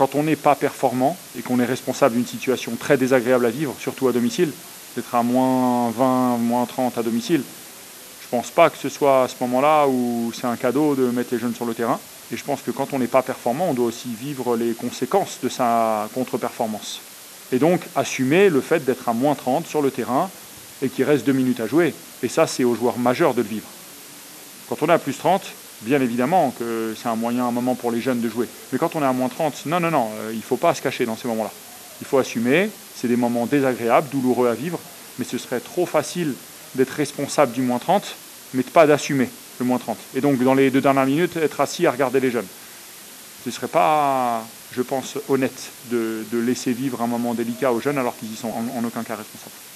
quand on n'est pas performant et qu'on est responsable d'une situation très désagréable à vivre, surtout à domicile, d'être à moins 20, moins 30 à domicile, je ne pense pas que ce soit à ce moment-là où c'est un cadeau de mettre les jeunes sur le terrain. Et je pense que quand on n'est pas performant, on doit aussi vivre les conséquences de sa contre-performance. Et donc assumer le fait d'être à moins 30 sur le terrain et qu'il reste 2 minutes à jouer. Et ça, c'est aux joueurs majeurs de le vivre. Quand on est à plus 30, bien évidemment que c'est un moment pour les jeunes de jouer. Mais quand on est à moins 30, non, il ne faut pas se cacher dans ces moments-là. Il faut assumer, c'est des moments désagréables, douloureux à vivre, mais ce serait trop facile d'être responsable du moins 30, mais pas d'assumer le moins 30. Et donc, dans les 2 dernières minutes, être assis à regarder les jeunes. Ce ne serait pas, je pense, honnête de laisser vivre un moment délicat aux jeunes alors qu'ils y sont en aucun cas responsables.